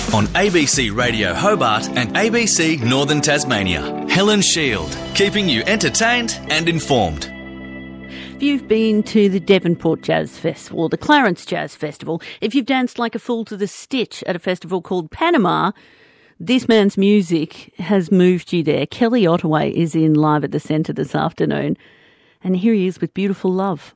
On ABC Radio Hobart and ABC Northern Tasmania. Helen Shield, keeping you entertained and informed. If you've been to the Devonport Jazz Festival or the Clarence Jazz Festival, if you've danced like a fool to the Stitch at a festival called Panama, this man's music has moved you there. Kelly Ottaway is in live at the centre this afternoon, and here he is with Beautiful Love.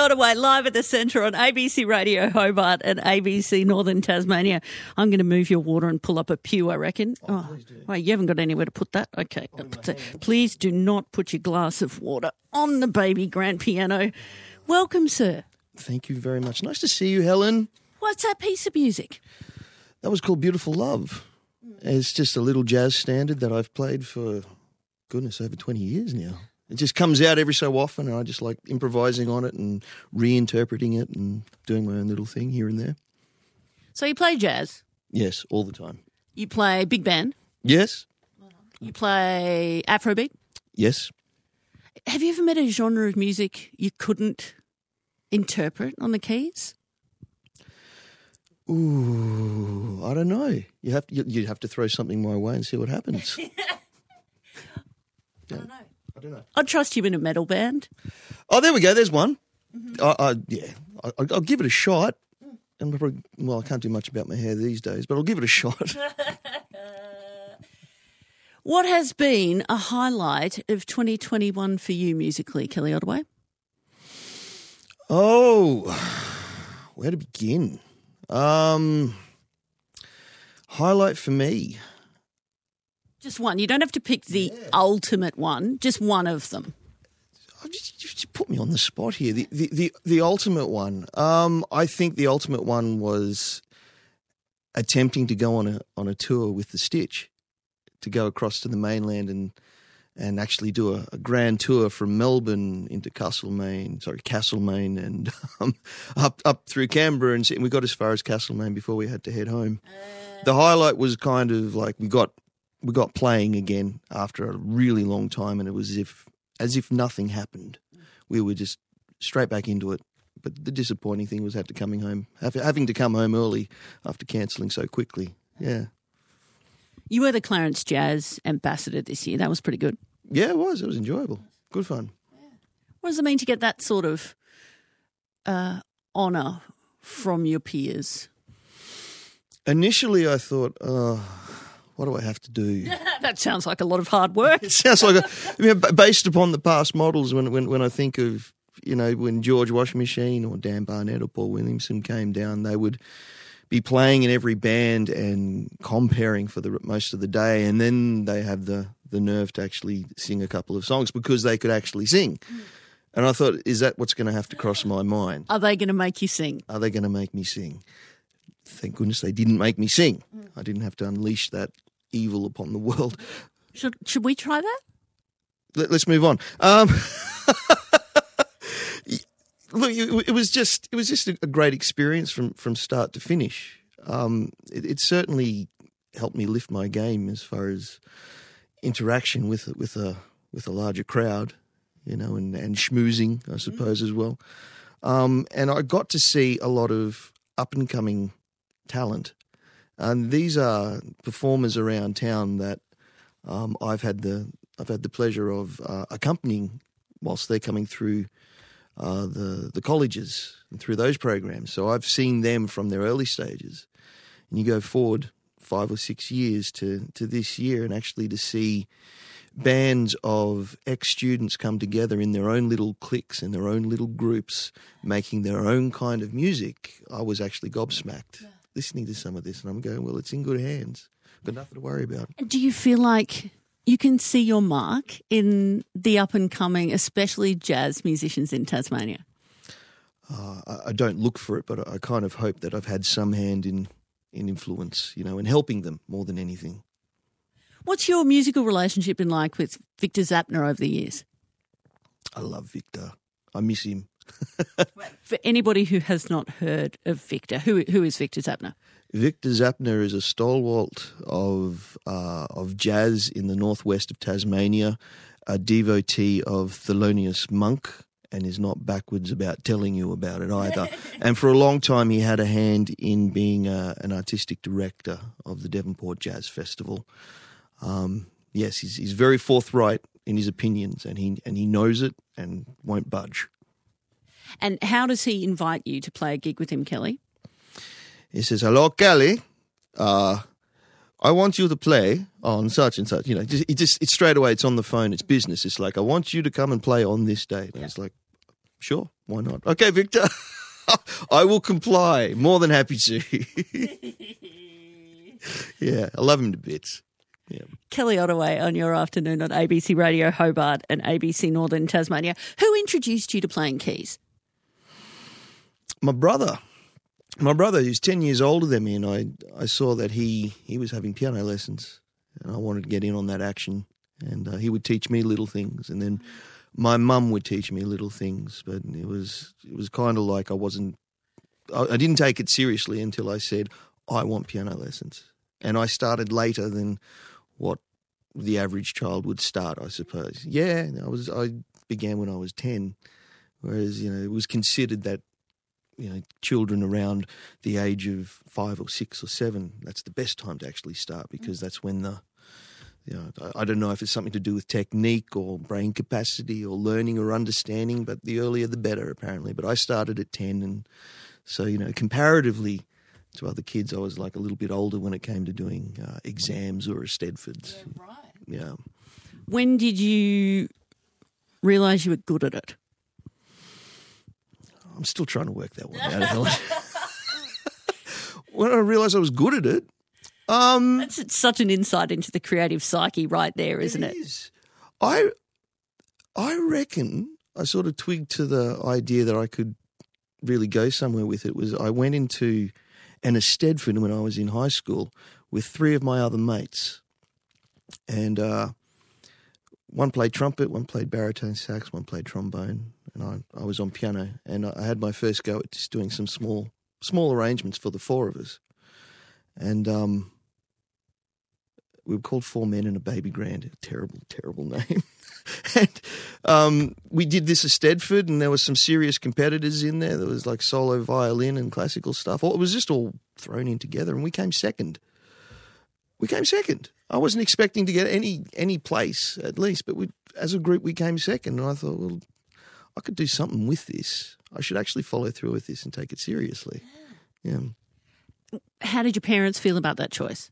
Ottaway live at the centre on ABC Radio Hobart and ABC Northern Tasmania. I'm going to move your water and pull up a pew, I reckon. Please do. Well, you haven't got anywhere to put that? Okay. Please do not put your glass of water on the baby grand piano. Welcome, sir. Thank you very much. Nice to see you, Helen. What's that piece of music? That was called Beautiful Love. It's just a little jazz standard that I've played for, goodness, over 20 years now. It just comes out every so often, and I just like improvising on it and reinterpreting it and doing my own little thing here and there. So you play jazz? Yes, all the time. You play big band? Yes. You play Afrobeat? Yes. Have you ever met a genre of music you couldn't interpret on the keys? Ooh, I don't know. You have to throw something my way and see what happens. I don't know. I'd trust you in a metal band. Oh, there we go. There's one. I'll give it a shot. And I can't do much about my hair these days, but I'll give it a shot. What has been a highlight of 2021 for you musically, Kelly Ottaway? Oh, where to begin? Highlight for me. Just one. You don't have to pick the ultimate one. Just one of them. You put me on the spot here. The ultimate one. I think the ultimate one was attempting to go on a tour with the Stitch, to go across to the mainland and actually do a grand tour from Melbourne into Castlemaine, and up through Canberra, and we got as far as Castlemaine before we had to head home. The highlight was kind of like we got playing again after a really long time, and it was as if nothing happened. We were just straight back into it. But the disappointing thing was having to come home early after cancelling so quickly. Yeah. You were the Clarence Jazz ambassador this year. That was pretty good. Yeah, it was. It was enjoyable. Good fun. What does it mean to get that sort of honour from your peers? Initially, I thought, what do I have to do? That sounds like a lot of hard work. It sounds like based upon the past models. When I think of, when George Washing Machine or Dan Barnett or Paul Williamson came down, they would be playing in every band and comparing for the most of the day, and then they have the nerve to actually sing a couple of songs because they could actually sing. And I thought, is that what's going to have to cross my mind? Are they going to make you sing? Are they going to make me sing? Thank goodness they didn't make me sing. I didn't have to unleash that evil upon the world. Should we try that? Let's move on. Look, it was just a great experience from start to finish. It certainly helped me lift my game as far as interaction with a larger crowd, and schmoozing, I suppose, as well. And I got to see a lot of up and coming talent, and these are performers around town that I've had the pleasure of accompanying whilst they're coming through the colleges and through those programs. So I've seen them from their early stages, and you go forward 5 or 6 years to this year, and actually to see bands of ex-students come together in their own little cliques, in their own little groups, making their own kind of music. I was actually gobsmacked listening to some of this, and I'm going, well, it's in good hands. Got nothing to worry about. Do you feel like you can see your mark in the up-and-coming, especially jazz musicians in Tasmania? I don't look for it, but I kind of hope that I've had some hand in influence, in helping them more than anything. What's your musical relationship been like with Victor Zapner over the years? I love Victor. I miss him. For anybody who has not heard of Victor, who is Victor Zapner? Victor Zapner is a stalwart of jazz in the northwest of Tasmania, a devotee of Thelonious Monk, and is not backwards about telling you about it either. And for a long time, he had a hand in being an artistic director of the Devonport Jazz Festival. Yes, he's very forthright in his opinions, and he knows it and won't budge. And how does he invite you to play a gig with him, Kelly? He says, "Hello, Kelly. I want you to play on such and such." It's straight away. It's on the phone. It's business. It's like, I want you to come and play on this date. And it's like, Sure, why not? Okay, Victor, I will comply. More than happy to. Yeah, I love him to bits. Yeah. Kelly Ottaway on your afternoon on ABC Radio Hobart and ABC Northern Tasmania. Who introduced you to playing keys? My brother. My brother, who's 10 years older than me, and I saw that he was having piano lessons, and I wanted to get in on that action. And he would teach me little things, and then my mum would teach me little things. But it was kind of like I didn't take it seriously until I said, I want piano lessons. And I started later than what the average child would start, I suppose. Yeah, I began when I was 10, whereas, it was considered that, children around the age of 5 or 6 or 7, that's the best time to actually start, because that's when I don't know if it's something to do with technique or brain capacity or learning or understanding, but the earlier the better, apparently. But I started at 10, and so, comparatively to other kids, I was like a little bit older when it came to doing exams or a Stedfords. Yeah, right. Yeah. When did you realise you were good at it? I'm still trying to work that one out, Helen. When I realised I was good at it. That's such an insight into the creative psyche right there, isn't it? It is. I reckon I sort of twigged to the idea that I could really go somewhere with it. I went into an Eisteddfod when I was in high school with 3 of my other mates. And one played trumpet, one played baritone sax, one played trombone, and I was on piano. And I had my first go at just doing some small arrangements for the 4 of us. And we were called 4 Men and a Baby Grand, a terrible, terrible name. And we did this Eisteddfod, and there were some serious competitors in there. There was like solo violin and classical stuff. It was just all thrown in together, and we came second. I wasn't expecting to get any place, at least, but as a group we came second, and I thought, well, I could do something with this. I should actually follow through with this and take it seriously. Yeah. How did your parents feel about that choice?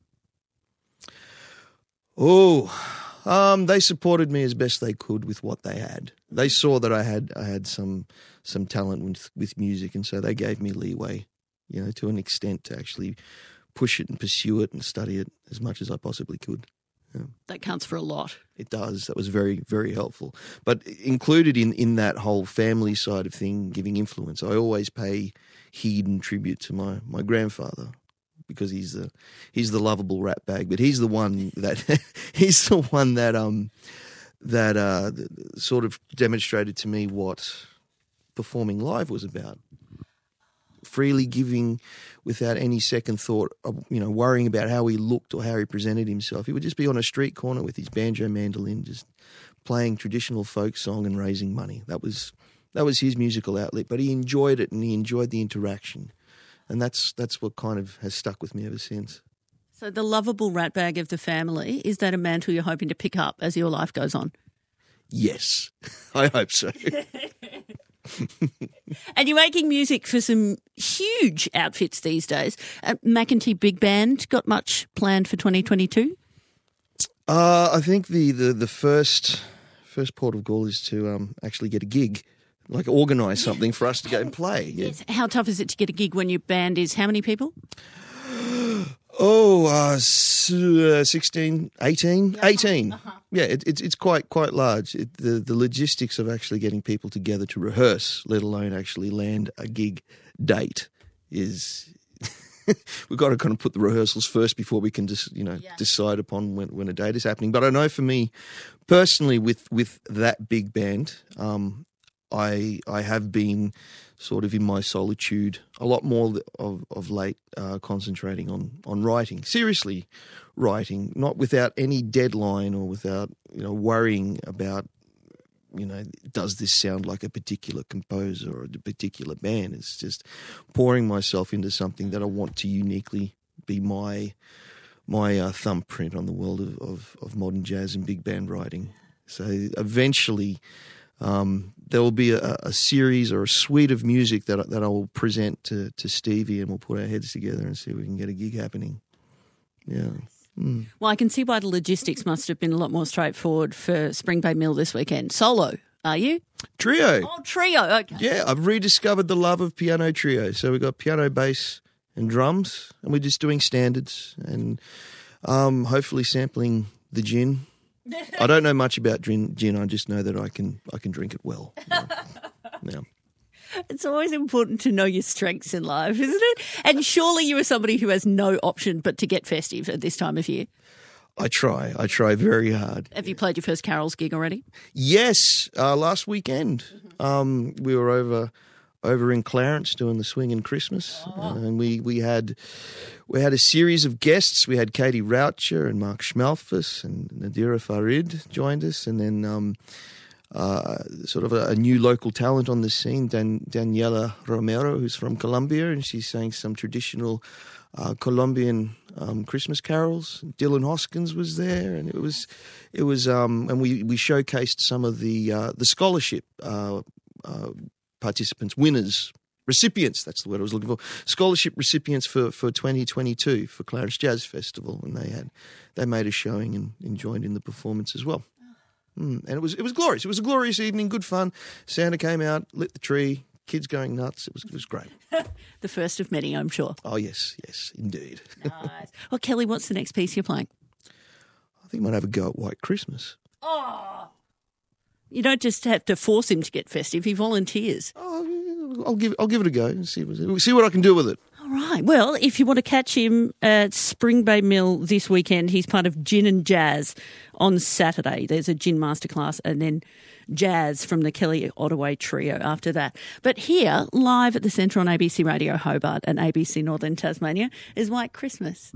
They supported me as best they could with what they had. They saw that I had some talent with music, and so they gave me leeway, to an extent, to actually push it and pursue it and study it as much as I possibly could. Yeah. That counts for a lot. It does. That was very, very helpful. But included in that whole family side of thing, giving influence, I always pay heed and tribute to my grandfather, because he's the lovable rat bag, but he's the one that sort of demonstrated to me what performing live was about. Freely giving, without any second thought, worrying about how he looked or how he presented himself. He would just be on a street corner with his banjo mandolin, just playing traditional folk song and raising money. That was his musical outlet, but he enjoyed it, and he enjoyed the interaction. And that's what kind of has stuck with me ever since. So the lovable ratbag of the family, is that a mantle you're hoping to pick up as your life goes on? Yes, I hope so. And you're making music for some huge outfits these days. McEntee Big Band, got much planned for 2022? I think the first port of call is to actually get a gig. Like organise something for us to go and play. Yeah. Yes. How tough is it to get a gig when your band is how many people? 16, 18. 18. Uh-huh. Yeah, it's quite large. The logistics of actually getting people together to rehearse, let alone actually land a gig date, is we've got to kind of put the rehearsals first before we can just decide upon when a date is happening. But I know for me personally, with that big band, I have been sort of in my solitude a lot more of late, concentrating on writing, seriously writing, not without any deadline or without worrying about does this sound like a particular composer or a particular band. It's just pouring myself into something that I want to uniquely be my thumbprint on the world of modern jazz and big band writing. So eventually, there will be a series or a suite of music that I will present to Stevie, and we'll put our heads together and see if we can get a gig happening. Yeah. Mm. Well, I can see why the logistics must have been a lot more straightforward for Spring Bay Mill this weekend. Solo Are you? Trio. Oh, trio. Okay. Yeah, I've rediscovered the love of piano trio. So we've got piano, bass, and drums, and we're just doing standards and hopefully sampling the gin. I don't know much about gin. I just know that I can drink it well. Now. It's always important to know your strengths in life, isn't it? And surely you are somebody who has no option but to get festive at this time of year. I try very hard. Have you played your first carols gig already? Yes, last weekend we were over in Clarence doing the Swingin' Christmas, and we had a series of guests. We had Katie Raucher and Mark Schmalfus and Nadira Farid joined us, and then sort of a new local talent on the scene, Daniela Romero, who's from Colombia, and she sang some traditional Colombian Christmas carols. Dylan Hoskins was there, and it was, and we showcased some of the scholarship participants, winners, recipients. That's the word I was looking for. Scholarship recipients for 2022 for Clarence Jazz Festival, and they made a showing and joined in the performance as well. And it was glorious. It was a glorious evening, good fun. Santa came out, lit the tree. Kids going nuts. It was great. The first of many, I'm sure. Oh, yes, indeed. Nice. Well, Kelly, what's the next piece you're playing? I think I might have a go at White Christmas. Oh. You don't just have to force him to get festive. He volunteers. Oh, I'll give it a go and see what I can do with it. All right. Well, if you want to catch him at Spring Bay Mill this weekend, he's part of Gin and Jazz on Saturday. There's a gin masterclass and then jazz from the Kelly Ottaway Trio after that. But here, live at the Centre on ABC Radio Hobart and ABC Northern Tasmania, is White Christmas.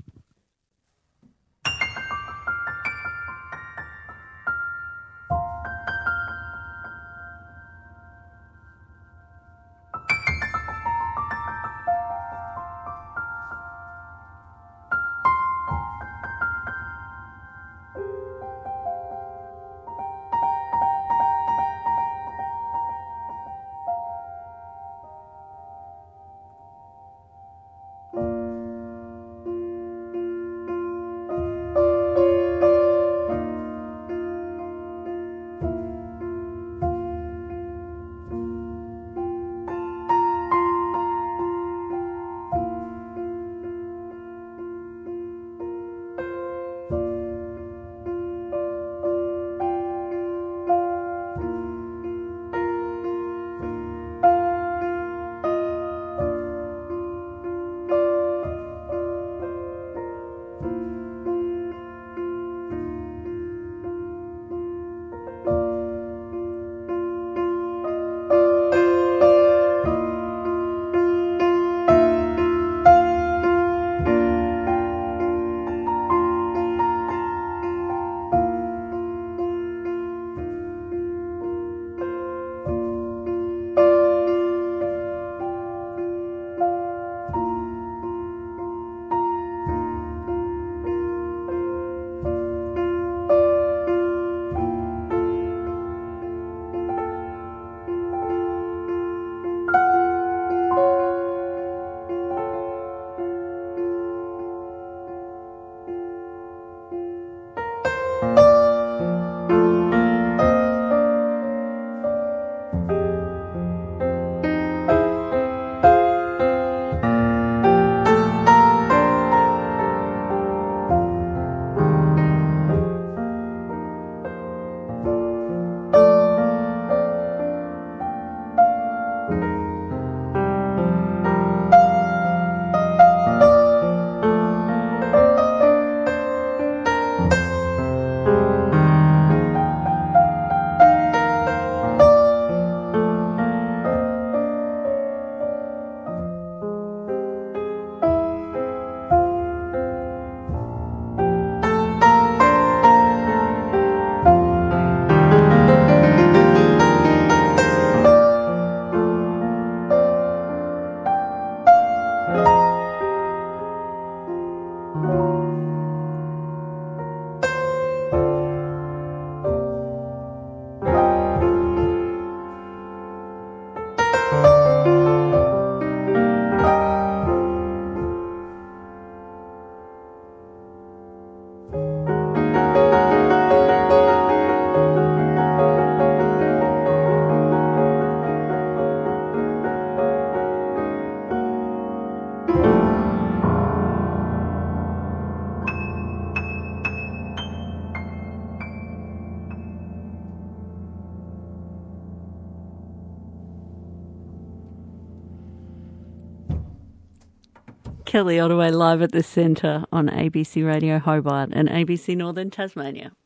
Kelly Ottaway live at the Centre on ABC Radio Hobart and ABC Northern Tasmania.